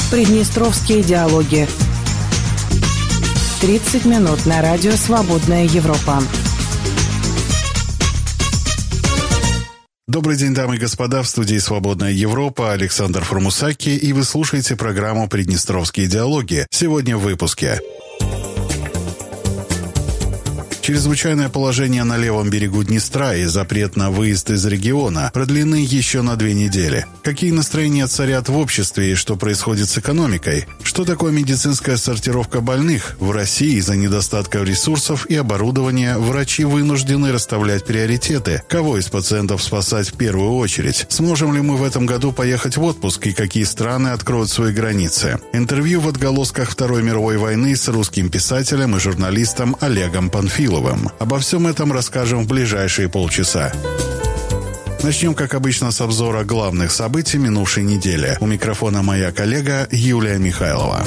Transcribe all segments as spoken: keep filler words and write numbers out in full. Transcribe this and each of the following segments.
Приднестровские диалоги. тридцать минут на радио «Свободная Европа». Добрый день, дамы и господа, в студии «Свободная Европа» Александр Формусаки, и вы слушаете программу «Приднестровские диалоги». Сегодня в выпуске. Чрезвычайное положение на левом берегу Днестра и запрет на выезд из региона продлены еще на две недели. Какие настроения царят в обществе и что происходит с экономикой? Что такое медицинская сортировка больных? В России из-за недостатка ресурсов и оборудования врачи вынуждены расставлять приоритеты. Кого из пациентов спасать в первую очередь? Сможем ли мы в этом году поехать в отпуск и какие страны откроют свои границы? Интервью в отголосках Второй мировой войны с русским писателем и журналистом Олегом Панфиловым. Обо всем этом расскажем в ближайшие полчаса. Начнем, как обычно, с обзора главных событий минувшей недели. У микрофона моя коллега Юлия Михайлова.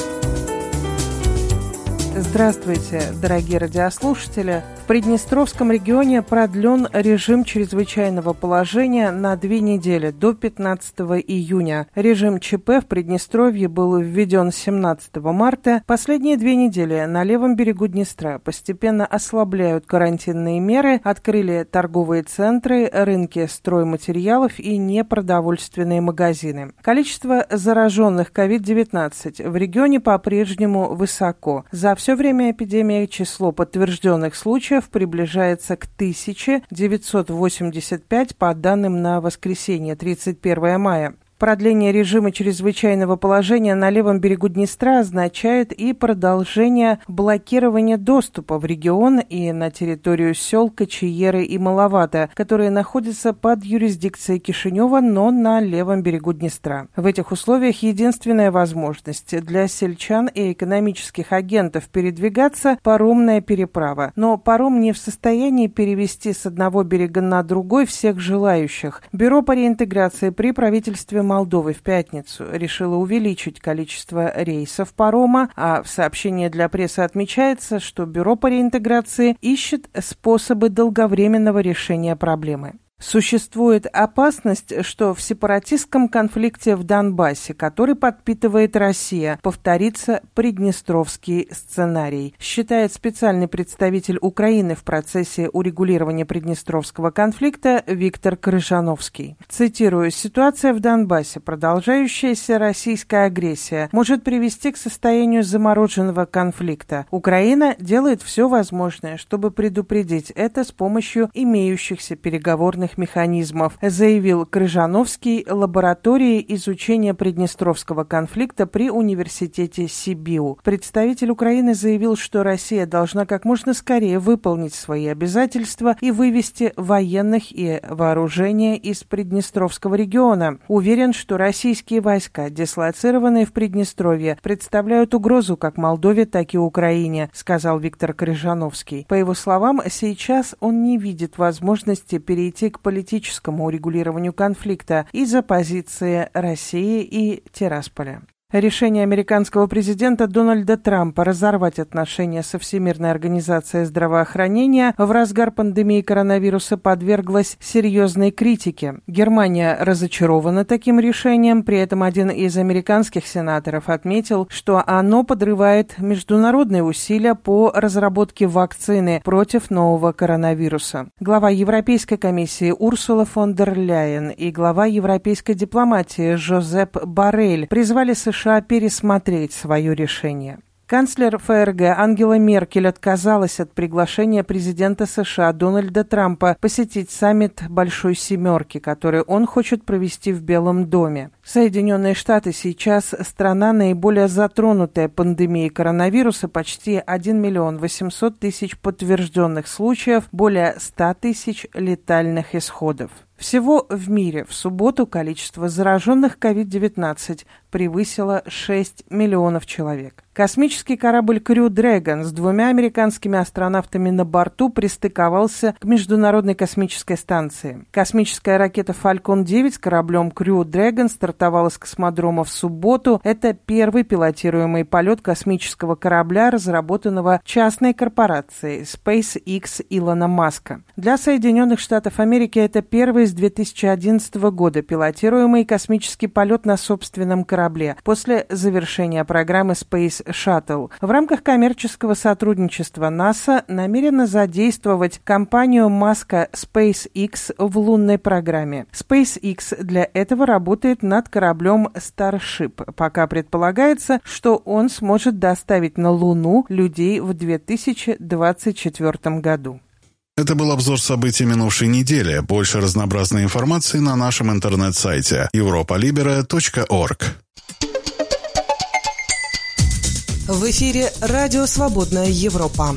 Здравствуйте, дорогие радиослушатели. В Приднестровском регионе продлен режим чрезвычайного положения на две недели, до пятнадцатого июня. Режим ЧП в Приднестровье был введен семнадцатого марта. Последние две недели на левом берегу Днестра постепенно ослабляют карантинные меры, открыли торговые центры, рынки стройматериалов и непродовольственные магазины. Количество зараженных ковид девятнадцать в регионе по-прежнему высоко. За все время эпидемии число подтвержденных случаев приближается к тысяче девятьсот восемьдесят пять по данным на воскресенье, тридцать первого мая. Продление режима чрезвычайного положения на левом берегу Днестра означает и продолжение блокирования доступа в регион и на территорию сел Кочиеры и Маловато, которые находятся под юрисдикцией Кишинева, но на левом берегу Днестра. В этих условиях единственная возможность для сельчан и экономических агентов передвигаться – паромная переправа. Но паром не в состоянии перевести с одного берега на другой всех желающих. Бюро по реинтеграции при правительстве Молдовы в пятницу решила увеличить количество рейсов парома, а в сообщении для прессы отмечается, что Бюро по реинтеграции ищет способы долговременного решения проблемы. Существует опасность, что в сепаратистском конфликте в Донбассе, который подпитывает Россия, повторится приднестровский сценарий, считает специальный представитель Украины в процессе урегулирования приднестровского конфликта Виктор Крыжановский. Цитирую: «Ситуация в Донбассе, продолжающаяся российская агрессия, может привести к состоянию замороженного конфликта. Украина делает все возможное, чтобы предупредить это с помощью имеющихся переговорных механизмов», заявил Крыжановский лаборатории изучения приднестровского конфликта при университете Сибиу. Представитель Украины заявил, что Россия должна как можно скорее выполнить свои обязательства и вывести военных и вооружения из Приднестровского региона. Уверен, что российские войска, дислоцированные в Приднестровье, представляют угрозу как Молдове, так и Украине, сказал Виктор Крыжановский. По его словам, сейчас он не видит возможности перейти к политическому урегулированию конфликта из-за позиции России и Тирасполя. Решение американского президента Дональда Трампа разорвать отношения со Всемирной организацией здравоохранения в разгар пандемии коронавируса подверглось серьезной критике. Германия разочарована таким решением, при этом один из американских сенаторов отметил, что оно подрывает международные усилия по разработке вакцины против нового коронавируса. Глава Европейской комиссии Урсула фон дер Ляйен и глава европейской дипломатии Жозеп Боррель призвали США пересмотреть свое решение. Канцлер ФРГ Ангела Меркель отказалась от приглашения президента США Дональда Трампа посетить саммит Большой Семерки, который он хочет провести в Белом доме. Соединенные Штаты сейчас страна, наиболее затронутая пандемией коронавируса, почти один миллион восемьсот тысяч подтвержденных случаев, более ста тысяч летальных исходов. Всего в мире в субботу количество зараженных ковид девятнадцать превысило шесть миллионов человек. Космический корабль Crew Dragon с двумя американскими астронавтами на борту пристыковался к Международной космической станции. Космическая ракета Falcon девять с кораблем Crew Dragon стартовала с космодрома в субботу. Это первый пилотируемый полет космического корабля, разработанного частной корпорацией SpaceX Илона Маска. Для Соединенных Штатов Америки это первый с с две тысячи одиннадцатого года пилотируемый космический полет на собственном корабле после завершения программы Space Shuttle. В рамках коммерческого сотрудничества НАСА намерена задействовать компанию Маска SpaceX в лунной программе. SpaceX для этого работает над кораблем Starship. Пока предполагается, что он сможет доставить на Луну людей в две тысячи двадцать четвёртом году. Это был обзор событий минувшей недели. Больше разнообразной информации на нашем интернет-сайте европа либера точка орг. В эфире радио «Свободная Европа».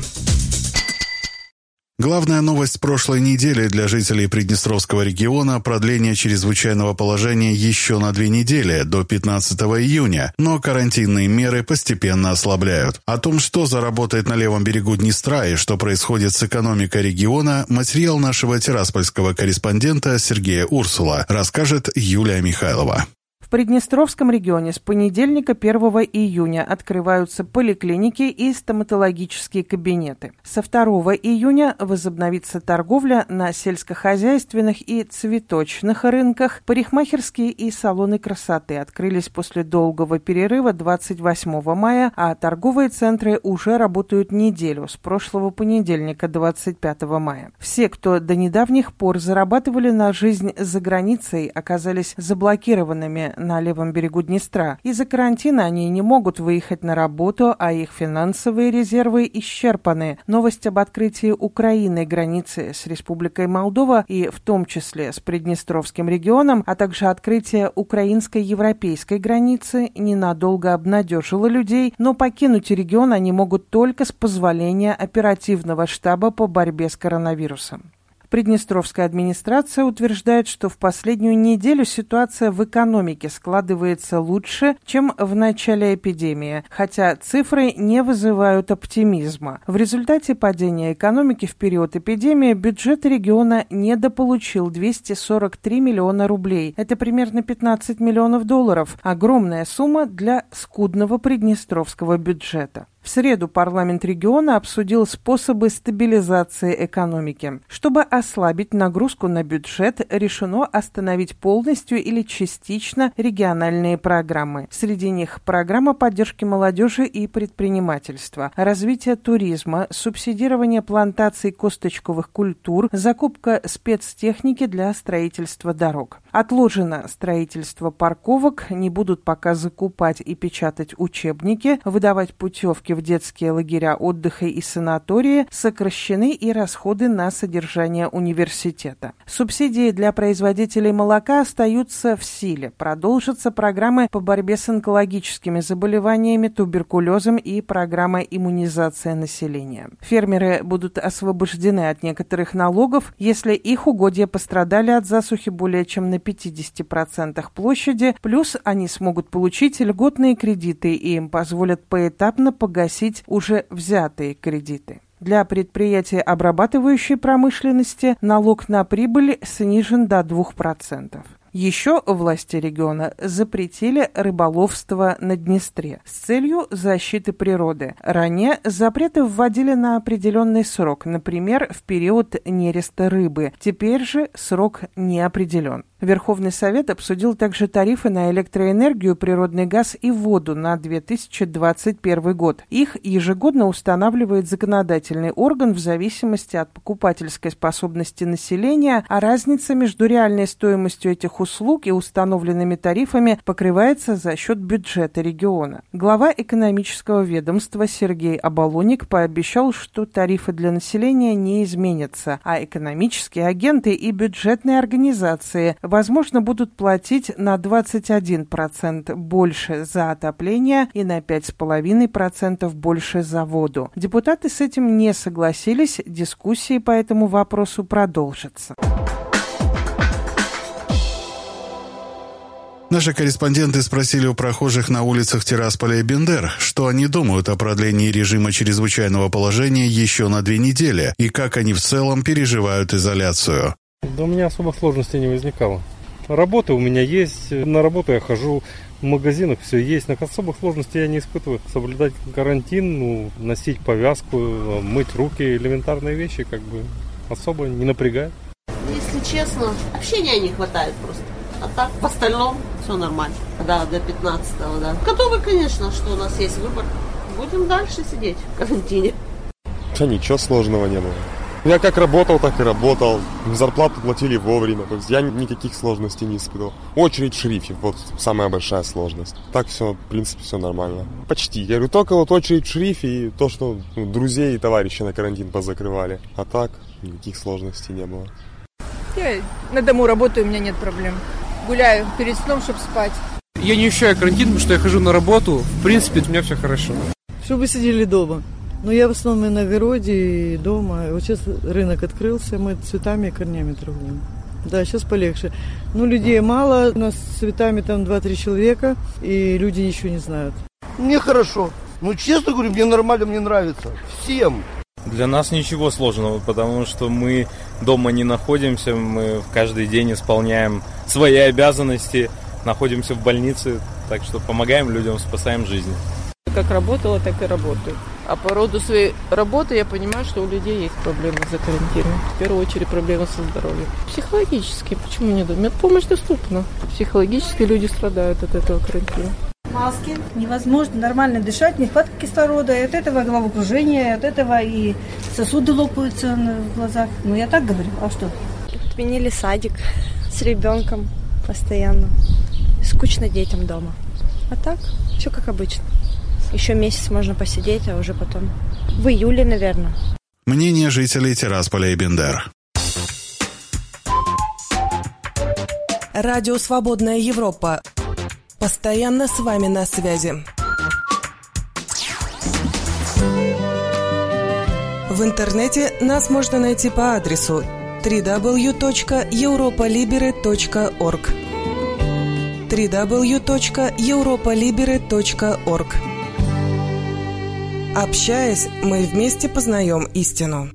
Главная новость прошлой недели для жителей Приднестровского региона – продление чрезвычайного положения еще на две недели, до пятнадцатого июня, но карантинные меры постепенно ослабляют. О том, что заработает на левом берегу Днестра и что происходит с экономикой региона, материал нашего тираспольского корреспондента Сергея Урсула, расскажет Юлия Михайлова. В Приднестровском регионе с понедельника первого июня открываются поликлиники и стоматологические кабинеты. Со второго июня возобновится торговля на сельскохозяйственных и цветочных рынках. Парикмахерские и салоны красоты открылись после долгого перерыва двадцать восьмого мая, а торговые центры уже работают неделю, с прошлого понедельника двадцать пятого мая. Все, кто до недавних пор зарабатывали на жизнь за границей, оказались заблокированными на левом берегу Днестра. Из-за карантина они не могут выехать на работу, а их финансовые резервы исчерпаны. Новость об открытии Украины границы с Республикой Молдова и в том числе с Приднестровским регионом, а также открытие украинско-европейской границы ненадолго обнадежило людей, но покинуть регион они могут только с позволения оперативного штаба по борьбе с коронавирусом. Приднестровская администрация утверждает, что в последнюю неделю ситуация в экономике складывается лучше, чем в начале эпидемии, хотя цифры не вызывают оптимизма. В результате падения экономики в период эпидемии бюджет региона недополучил двести сорок три миллиона рублей. Это примерно пятнадцать миллионов долларов. Огромная сумма для скудного приднестровского бюджета. В среду парламент региона обсудил способы стабилизации экономики. Чтобы ослабить нагрузку на бюджет, решено остановить полностью или частично региональные программы. Среди них программа поддержки молодежи и предпринимательства, развитие туризма, субсидирование плантаций косточковых культур, закупка спецтехники для строительства дорог. Отложено строительство парковок, не будут пока закупать и печатать учебники, выдавать путевки в детские лагеря отдыха и санатории, сокращены и расходы на содержание университета. Субсидии для производителей молока остаются в силе. Продолжатся программы по борьбе с онкологическими заболеваниями, туберкулезом и программа иммунизации населения. Фермеры будут освобождены от некоторых налогов, если их угодья пострадали от засухи более чем на пятьдесят процентов площади, плюс они смогут получить льготные кредиты и им позволят поэтапно погасить уже взятые кредиты. Для предприятий обрабатывающей промышленности налог на прибыль снижен до двух процентов. Еще власти региона запретили рыболовство на Днестре с целью защиты природы. Ранее запреты вводили на определенный срок, например, в период нереста рыбы. Теперь же срок не определен. Верховный Совет обсудил также тарифы на электроэнергию, природный газ и воду на две тысячи двадцать первый год. Их ежегодно устанавливает законодательный орган в зависимости от покупательской способности населения, а разница между реальной стоимостью этих услуг и установленными тарифами покрывается за счет бюджета региона. Глава экономического ведомства Сергей Абалоник пообещал, что тарифы для населения не изменятся, а экономические агенты и бюджетные организации возможно, будут платить на двадцать один процент больше за отопление и на пять целых пять десятых процента больше за воду. Депутаты с этим не согласились, дискуссии по этому вопросу продолжатся. Наши корреспонденты спросили у прохожих на улицах Тирасполя и Бендер, что они думают о продлении режима чрезвычайного положения еще на две недели и как они в целом переживают изоляцию. Да у меня особых сложностей не возникало. Работа у меня есть, на работу я хожу, в магазинах все есть, но особых сложностей я не испытываю. Соблюдать карантин, ну, носить повязку, мыть руки, элементарные вещи как бы особо не напрягает. Если честно, общения не хватает просто. А так, в остальном, все нормально. Да, до пятнадцатого, да. Готовы, конечно, что у нас есть выбор. Будем дальше сидеть в карантине. Да ничего сложного не было. Я как работал, так и работал. Зарплату платили вовремя. То есть я никаких сложностей не испытывал. Очередь в шерифе, вот самая большая сложность. Так все, в принципе, все нормально. Почти. Я говорю, только вот очередь в шерифе и то, что ну, друзей и товарищей на карантин позакрывали. А так никаких сложностей не было. Я на дому работаю, у меня нет проблем. Гуляю перед сном, чтобы спать. Я не ощущаю карантин, потому что я хожу на работу. В принципе, у меня все хорошо. Чтобы сидели дома. Но я в основном и на огороде, и дома. Вот сейчас рынок открылся, мы цветами и корнями торгуем. Да, сейчас полегче. Ну, людей мало, у нас с цветами там два-три человека, и люди ничего не знают. Мне хорошо. Ну, честно говорю, мне нормально, мне нравится. Всем. Для нас ничего сложного, потому что мы дома не находимся, мы каждый день исполняем свои обязанности, находимся в больнице, так что помогаем людям, спасаем жизни. Как работала, так и работаю. А по роду своей работы я понимаю, что у людей есть проблемы за карантином. В первую очередь проблемы со здоровьем. Психологически, почему не думаю? Помощь доступна. Психологически люди страдают от этого карантина. Маски. Невозможно нормально дышать, нехватка кислорода. И от этого головокружение, от этого и сосуды лопаются в глазах. Ну, я так говорю. А что? Отменили садик с ребенком постоянно. Скучно детям дома. А так, все как обычно. Еще месяц можно посидеть, а уже потом. В июле, наверное. Мнение жителей Тирасполя и Бендер. Радио «Свободная Европа». Постоянно с вами на связи. В интернете нас можно найти по адресу дабл ю дабл ю дабл ю точка европа либеры точка орг. дабл ю дабл ю дабл ю точка европа либеры точка орг. Общаясь, мы вместе познаем истину.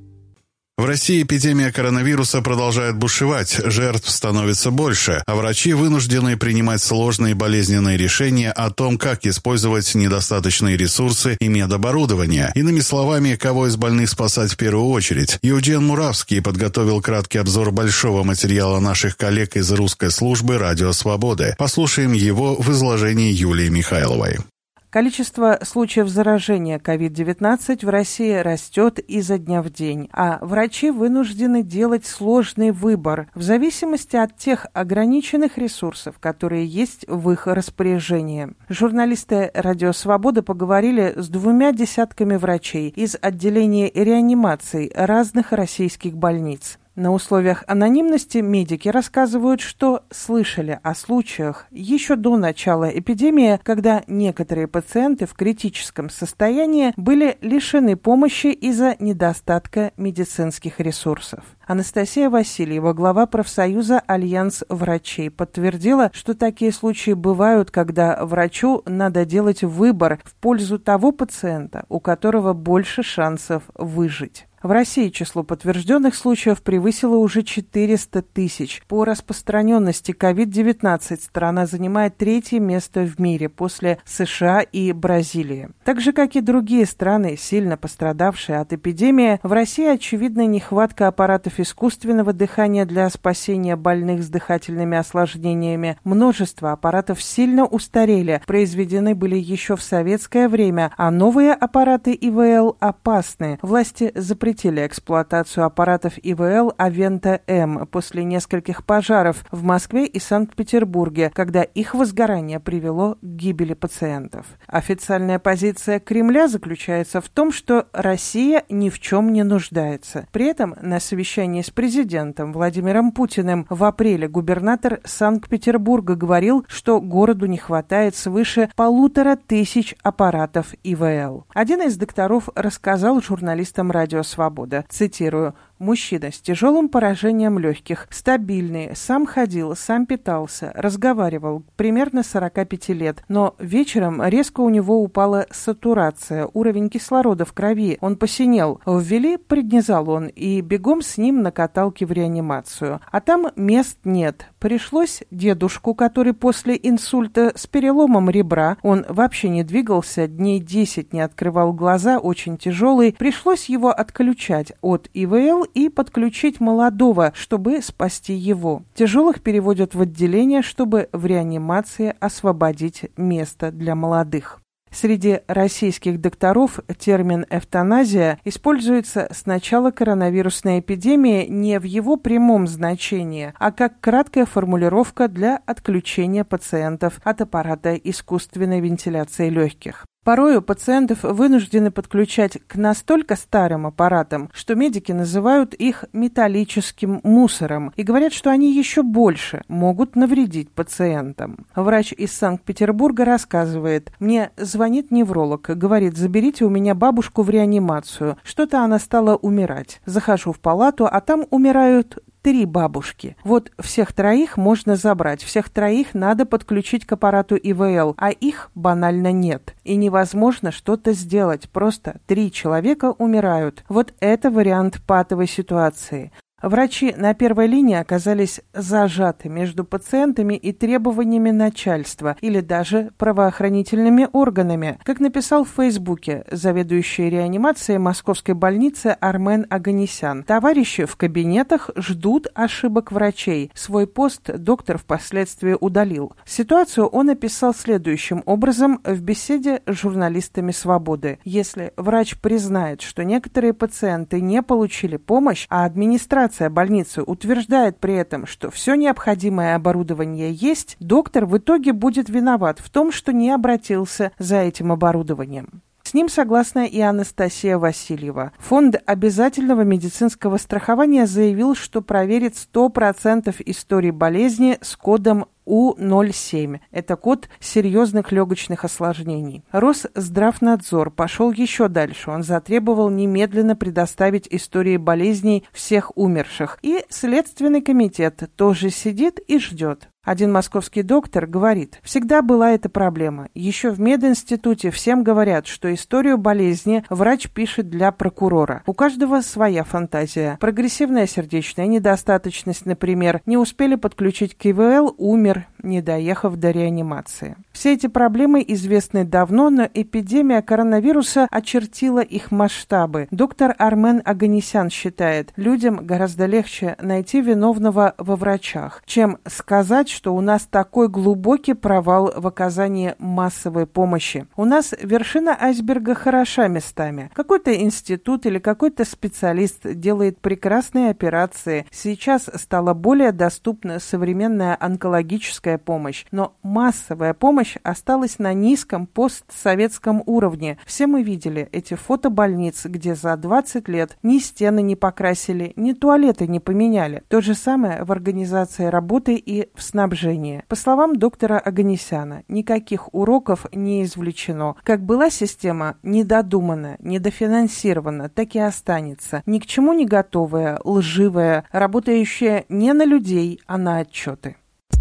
В России эпидемия коронавируса продолжает бушевать, жертв становится больше, а врачи вынуждены принимать сложные болезненные решения о том, как использовать недостаточные ресурсы и медоборудование. Иными словами, кого из больных спасать в первую очередь. Евген Муравский подготовил краткий обзор большого материала наших коллег из русской службы «Радио Свободы». Послушаем его в изложении Юлии Михайловой. Количество случаев заражения ковид девятнадцать в России растет изо дня в день, а врачи вынуждены делать сложный выбор в зависимости от тех ограниченных ресурсов, которые есть в их распоряжении. Журналисты «Радио Свобода» поговорили с двумя десятками врачей из отделения реанимации разных российских больниц. На условиях анонимности медики рассказывают, что слышали о случаях еще до начала эпидемии, когда некоторые пациенты в критическом состоянии были лишены помощи из-за недостатка медицинских ресурсов. Анастасия Васильева, глава профсоюза «Альянс врачей», подтвердила, что такие случаи бывают, когда врачу надо делать выбор в пользу того пациента, у которого больше шансов выжить. В России число подтвержденных случаев превысило уже четыреста тысяч. По распространенности ковид девятнадцать страна занимает третье место в мире после США и Бразилии. Так же, как и другие страны, сильно пострадавшие от эпидемии, в России очевидна нехватка аппаратов искусственного дыхания для спасения больных с дыхательными осложнениями. Множество аппаратов сильно устарели, произведены были еще в советское время, а новые аппараты ИВЛ опасны. Власти запретили запретили эксплуатацию аппаратов ИВЛ «Авента-М» после нескольких пожаров в Москве и Санкт-Петербурге, когда их возгорание привело к гибели пациентов. Официальная позиция Кремля заключается в том, что Россия ни в чем не нуждается. При этом на совещании с президентом Владимиром Путиным в апреле губернатор Санкт-Петербурга говорил, что городу не хватает свыше полутора тысяч аппаратов ИВЛ. Один из докторов рассказал журналистам «Радио Свобода», цитирую, «Мужчина с тяжелым поражением легких, стабильный, сам ходил, сам питался, разговаривал, примерно сорок пять лет, но вечером резко у него упала сатурация, уровень кислорода в крови, он посинел, ввели преднизолон и бегом с ним на каталке в реанимацию, а там мест нет, пришлось дедушку, который после инсульта с переломом ребра, он вообще не двигался, дней десять не открывал глаза, очень тяжелый, пришлось его отключать от ИВЛ и подключить молодого, чтобы спасти его. Тяжелых переводят в отделение, чтобы в реанимации освободить место для молодых. Среди российских докторов термин «эвтаназия» используется с начала коронавирусной эпидемии не в его прямом значении, а как краткая формулировка для отключения пациентов от аппарата искусственной вентиляции легких. Порою пациентов вынуждены подключать к настолько старым аппаратам, что медики называют их металлическим мусором и говорят, что они еще больше могут навредить пациентам. Врач из Санкт-Петербурга рассказывает: «Мне звонит невролог, говорит, заберите у меня бабушку в реанимацию. Что-то она стала умирать. Захожу в палату, а там умирают три бабушки. Вот всех троих можно забрать, всех троих надо подключить к аппарату И В Л, а их банально нет. И невозможно что-то сделать, просто три человека умирают». Вот это вариант патовой ситуации. Врачи на первой линии оказались зажаты между пациентами и требованиями начальства или даже правоохранительными органами. Как написал в Фейсбуке заведующий реанимацией Московской больницы Армен Оганесян: «Товарищи в кабинетах ждут ошибок врачей». Свой пост доктор впоследствии удалил. Ситуацию он описал следующим образом в беседе с журналистами «Свободы». Если врач признает, что некоторые пациенты не получили помощь, а администрация больницы утверждает при этом, что все необходимое оборудование есть, доктор в итоге будет виноват в том, что не обратился за этим оборудованием. С ним согласна и Анастасия Васильева. Фонд обязательного медицинского страхования заявил, что проверит сто процентов истории болезни с кодом У ноль семь. Это код серьезных легочных осложнений. Росздравнадзор пошел еще дальше. Он затребовал немедленно предоставить истории болезней всех умерших. И Следственный комитет тоже сидит и ждет. Один московский доктор говорит: «Всегда была эта проблема. Еще в мединституте всем говорят, что историю болезни врач пишет для прокурора. У каждого своя фантазия. Прогрессивная сердечная недостаточность, например, не успели подключить к И В Л, умер, не доехав до реанимации». Все эти проблемы известны давно, но эпидемия коронавируса очертила их масштабы. Доктор Армен Оганесян считает, людям гораздо легче найти виновного во врачах, чем сказать, что у нас такой глубокий провал в оказании массовой помощи. У нас вершина айсберга хороша местами. Какой-то институт или какой-то специалист делает прекрасные операции. Сейчас стала более доступна современная онкологическая помощь, но массовая помощь осталась на низком постсоветском уровне. Все мы видели эти фото больниц, где за двадцать лет ни стены не покрасили, ни туалеты не поменяли. То же самое в организации работы и в снабжении. По словам доктора Оганесяна, никаких уроков не извлечено. Как была система недодумана, недофинансирована, так и останется. Ни к чему не готовая, лживая, работающая не на людей, а на отчеты.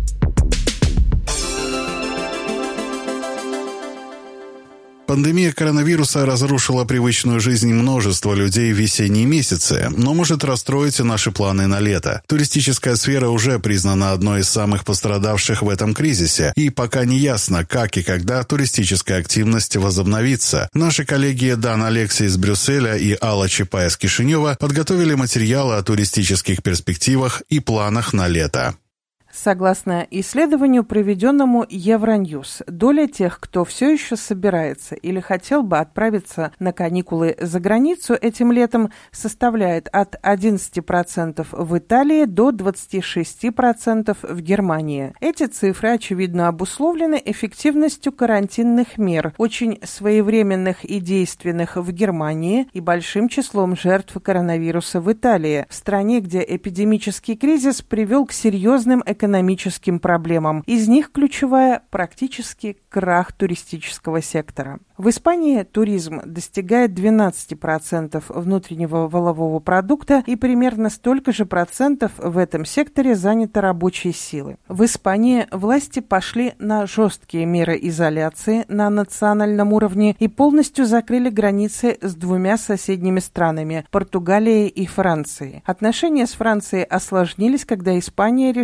Пандемия коронавируса разрушила привычную жизнь множества людей в весенние месяцы, но может расстроить и наши планы на лето. Туристическая сфера уже признана одной из самых пострадавших в этом кризисе, и пока не ясно, как и когда туристическая активность возобновится. Наши коллеги Дан Алексей из Брюсселя и Алла Чапай из Кишинева подготовили материалы о туристических перспективах и планах на лето. Согласно исследованию, проведенному Евроньюз, доля тех, кто все еще собирается или хотел бы отправиться на каникулы за границу этим летом, составляет от одиннадцати процентов в Италии до двадцати шести процентов в Германии. Эти цифры, очевидно, обусловлены эффективностью карантинных мер, очень своевременных и действенных в Германии, и большим числом жертв коронавируса в Италии, в стране, где эпидемический кризис привел к серьезным экономическим экономическим проблемам. Из них ключевая практически крах туристического сектора. В Испании туризм достигает двенадцати процентов внутреннего валового продукта, и примерно столько же процентов в этом секторе занято рабочей силы. В Испании власти пошли на жесткие меры изоляции на национальном уровне и полностью закрыли границы с двумя соседними странами – Португалией и Францией. Отношения с Францией осложнились, когда Испания решила, что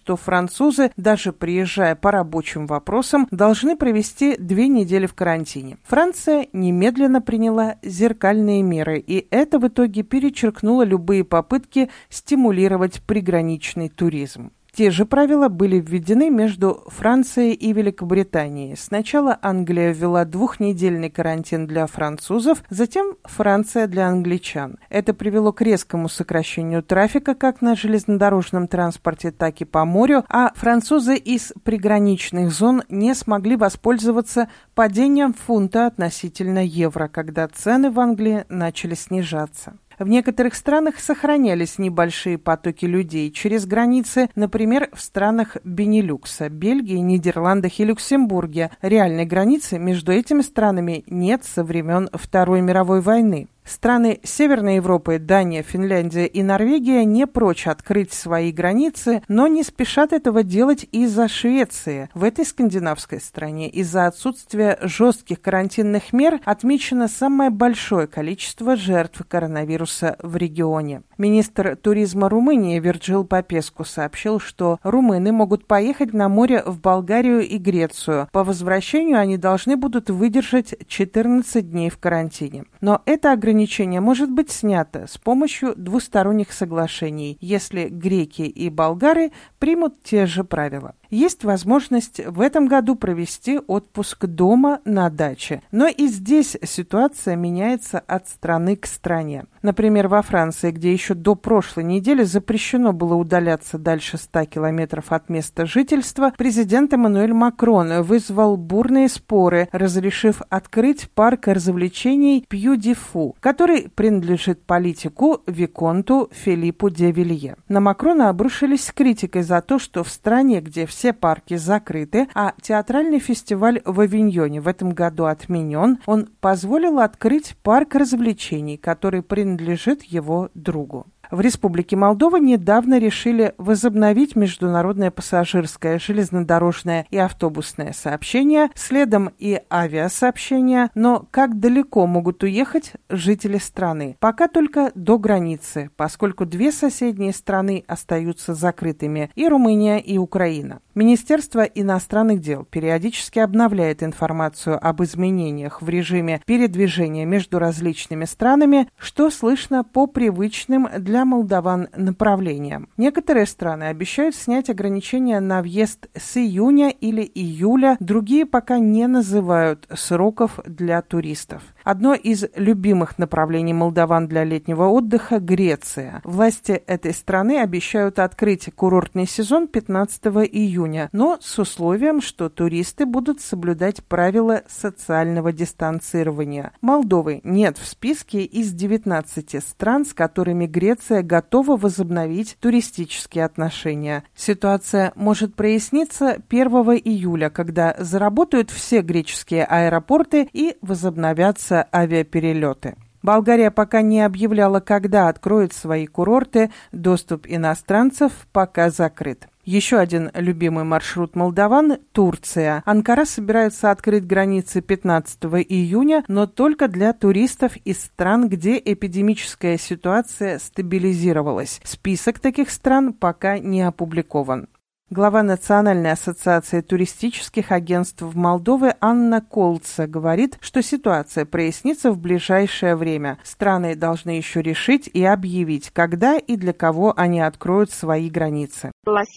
что французы, даже приезжая по рабочим вопросам, должны провести две недели в карантине. Франция немедленно приняла зеркальные меры, и это в итоге перечеркнуло любые попытки стимулировать приграничный туризм. Те же правила были введены между Францией и Великобританией. Сначала Англия ввела двухнедельный карантин для французов, затем Франция для англичан. Это привело к резкому сокращению трафика как на железнодорожном транспорте, так и по морю, а французы из приграничных зон не смогли воспользоваться падением фунта относительно евро, когда цены в Англии начали снижаться. В некоторых странах сохранялись небольшие потоки людей через границы, например, в странах Бенилюкса, Бельгии, Нидерландах и Люксембурге. Реальной границы между этими странами нет со времен Второй мировой войны. Страны Северной Европы, Дания, Финляндия и Норвегия не прочь открыть свои границы, но не спешат этого делать из-за Швеции. В этой скандинавской стране из-за отсутствия жестких карантинных мер отмечено самое большое количество жертв коронавируса в регионе. Министр туризма Румынии Вирджил Попеску сообщил, что румыны могут поехать на море в Болгарию и Грецию. По возвращению они должны будут выдержать четырнадцать дней в карантине. Но это ограничение Ограничение может быть снято с помощью двусторонних соглашений, если греки и болгары примут те же правила. Есть возможность в этом году провести отпуск дома на даче. Но и здесь ситуация меняется от страны к стране. Например, во Франции, где еще до прошлой недели запрещено было удаляться дальше ста километров от места жительства, президент Эммануэль Макрон вызвал бурные споры, разрешив открыть парк развлечений Пью-ди-Фу, который принадлежит политику виконту Филиппу де Вилье. На Макрона обрушились с критикой за то, что в стране, где все парки закрыты, а театральный фестиваль в Авиньоне в этом году отменен, он позволил открыть парк развлечений, который принадлежит его другу. В Республике Молдова недавно решили возобновить международное пассажирское, железнодорожное и автобусное сообщение, следом и авиасообщения, но как далеко могут уехать жители страны? Пока только до границы, поскольку две соседние страны остаются закрытыми – и Румыния, и Украина. Министерство иностранных дел периодически обновляет информацию об изменениях в режиме передвижения между различными странами, что слышно по привычным для для молдаван направлениям. Некоторые страны обещают снять ограничения на въезд с июня или июля, другие пока не называют сроков для туристов. Одно из любимых направлений молдаван для летнего отдыха – Греция. Власти этой страны обещают открыть курортный сезон пятнадцатого июня, но с условием, что туристы будут соблюдать правила социального дистанцирования. Молдовы нет в списке из девятнадцати стран, с которыми Греция готова возобновить туристические отношения. Ситуация может проясниться первого июля, когда заработают все греческие аэропорты и возобновятся авиаперелеты. Болгария пока не объявляла, когда откроет свои курорты, доступ иностранцев пока закрыт. Еще один любимый маршрут молдаван – Турция. Анкара собирается открыть границы пятнадцатого июня, но только для туристов из стран, где эпидемическая ситуация стабилизировалась. Список таких стран пока не опубликован. Глава Национальной ассоциации туристических агентств Молдовы Анна Колца говорит, что ситуация прояснится в ближайшее время. Страны должны еще решить и объявить, когда и для кого они откроют свои границы.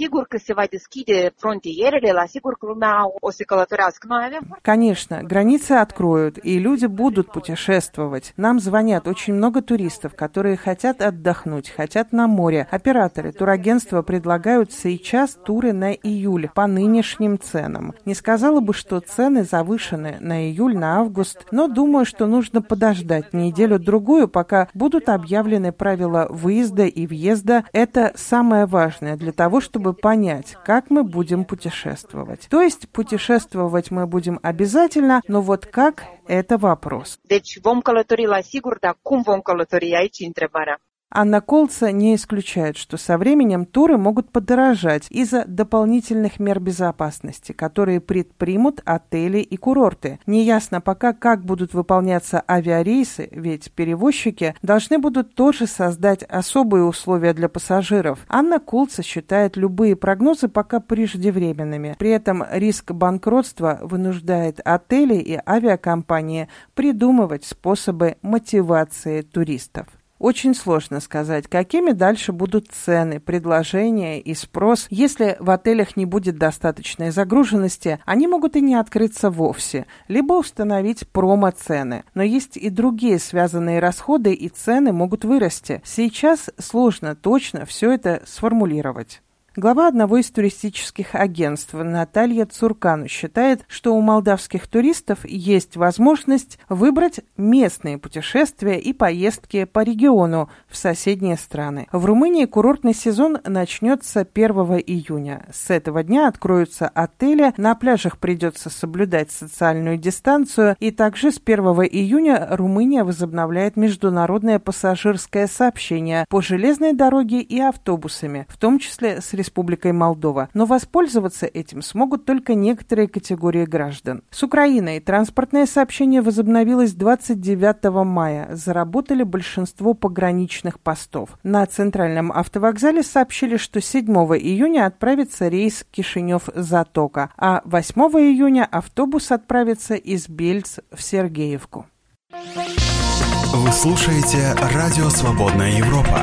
Конечно, границы откроют, и люди будут путешествовать. Нам звонят очень много туристов, которые хотят отдохнуть, хотят на море. Операторы турагентства предлагают сейчас тур на июль по нынешним ценам. Не сказала бы, что цены завышены на июль, на август, но думаю, что нужно подождать неделю-другую, пока будут объявлены правила выезда и въезда. Это самое важное для того, чтобы понять, как мы будем путешествовать. То есть путешествовать мы будем обязательно, но вот как – это вопрос. Анна Колца не исключает, что со временем туры могут подорожать из-за дополнительных мер безопасности, которые предпримут отели и курорты. Неясно пока, как будут выполняться авиарейсы, ведь перевозчики должны будут тоже создать особые условия для пассажиров. Анна Колца считает любые прогнозы пока преждевременными. При этом риск банкротства вынуждает отели и авиакомпании придумывать способы мотивации туристов. Очень сложно сказать, какими дальше будут цены, предложения и спрос. Если в отелях не будет достаточной загруженности, они могут и не открыться вовсе, либо установить промо-цены. Но есть и другие связанные расходы, и цены могут вырасти. Сейчас сложно точно все это сформулировать. Глава одного из туристических агентств Наталья Цуркану считает, что у молдавских туристов есть возможность выбрать местные путешествия и поездки по региону в соседние страны. В Румынии курортный сезон начнется первого июня. С этого дня откроются отели, на пляжах придется соблюдать социальную дистанцию, и также с первого июня Румыния возобновляет международное пассажирское сообщение по железной дороге и автобусами, в том числе с Республикой Молдова. Но воспользоваться этим смогут только некоторые категории граждан. С Украиной транспортное сообщение возобновилось двадцать девятого мая. Заработали большинство пограничных постов. На центральном автовокзале сообщили, что седьмого июня отправится рейс Кишинев-Затока, а восьмого июня автобус отправится из Бельц в Сергеевку. Вы слушаете «Радио Свободная Европа».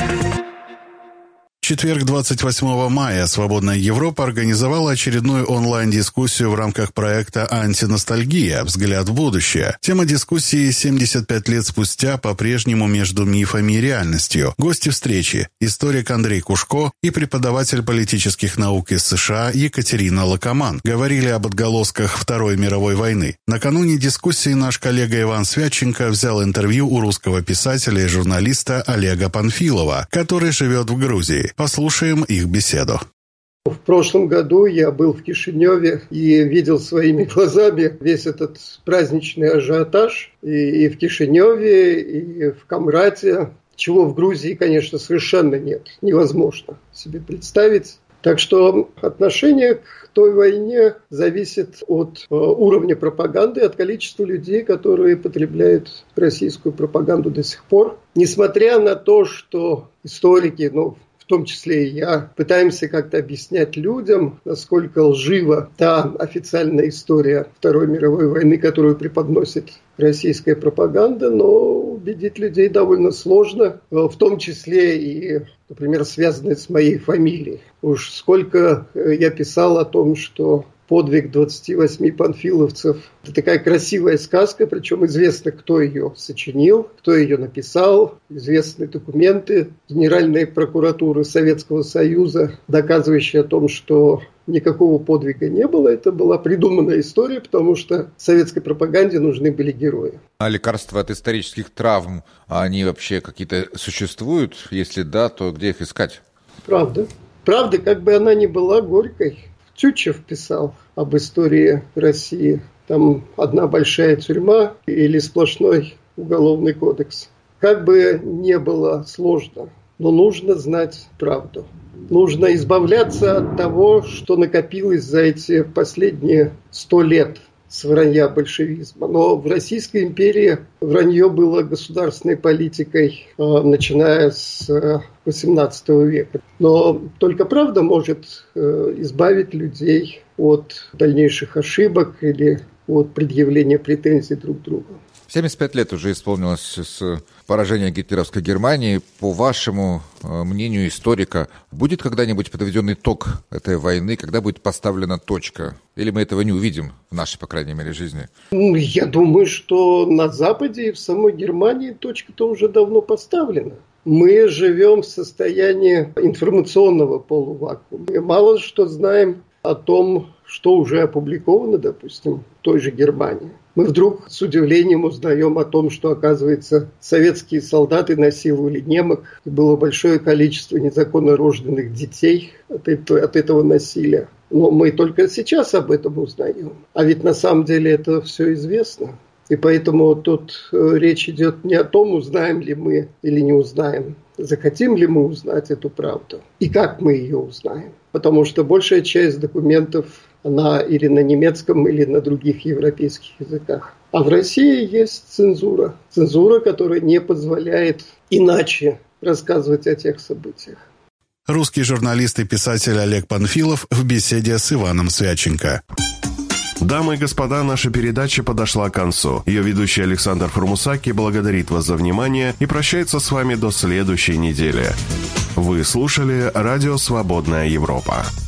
В четверг, двадцать восьмого мая, «Свободная Европа» организовала очередную онлайн-дискуссию в рамках проекта «Антиностальгия. Взгляд в будущее». Тема дискуссии «семьдесят пять лет спустя. По-прежнему между мифами и реальностью». Гости встречи – историк Андрей Кушко и преподаватель политических наук из США Екатерина Лакоман говорили об отголосках Второй мировой войны. Накануне дискуссии наш коллега Иван Святченко взял интервью у русского писателя и журналиста Олега Панфилова, который живет в Грузии. Послушаем их беседу. В прошлом году я был в Кишиневе и видел своими глазами весь этот праздничный ажиотаж и, и в Кишиневе, и в Камрате, чего в Грузии, конечно, совершенно нет, невозможно себе представить. Так что отношение к той войне зависит от э, уровня пропаганды, от количества людей, которые потребляют российскую пропаганду до сих пор. Несмотря на то, что историки, ну, в том числе и я, пытаемся как-то объяснять людям, насколько лжива та официальная история Второй мировой войны, которую преподносит российская пропаганда, но убедить людей довольно сложно, в том числе и, например, связанные с моей фамилией. Уж сколько я писал о том, что подвиг двадцати восьми панфиловцев – это такая красивая сказка, причем известно, кто ее сочинил, кто ее написал, известны документы Генеральной прокуратуры Советского Союза, доказывающие о том, что никакого подвига не было. Это была придуманная история, потому что советской пропаганде нужны были герои. А лекарства от исторических травм, они вообще какие-то существуют? Если да, то где их искать? Правда. Правда, как бы она ни была горькой. Тютчев писал об истории России. Там одна большая тюрьма или сплошной уголовный кодекс. Как бы не было сложно, но нужно знать правду. Нужно избавляться от того, что накопилось за эти последние сто лет с вранья большевизма. Но в Российской империи вранье было государственной политикой, начиная с восемнадцатого века. Но только правда может избавить людей от дальнейших ошибок или от предъявления претензий друг к другу. семьдесят пять лет уже исполнилось с поражения гитлеровской Германии. По вашему мнению историка, будет когда-нибудь подведен итог этой войны, когда будет поставлена точка? Или мы этого не увидим в нашей, по крайней мере, жизни? Я думаю, что на Западе и в самой Германии точка-то уже давно поставлена. Мы живем в состоянии информационного полувакуума. Мы мало что знаем о том, что уже опубликовано, допустим, в той же Германии. Мы вдруг с удивлением узнаем о том, что, оказывается, советские солдаты насиловали немок, и было большое количество незаконно рожденных детей от этого, от этого насилия. Но мы только сейчас об этом узнаем. А ведь на самом деле это все известно. И поэтому тут речь идет не о том, узнаем ли мы или не узнаем, захотим ли мы узнать эту правду и как мы ее узнаем. Потому что большая часть документов, она или на немецком, или на других европейских языках. А в России есть цензура. Цензура, которая не позволяет иначе рассказывать о тех событиях. Русский журналист и писатель Олег Панфилов в беседе с Иваном Свяченко. Дамы и господа, наша передача подошла к концу. Ее ведущий Александр Формусаки благодарит вас за внимание и прощается с вами до следующей недели. Вы слушали «Радио Свободная Европа».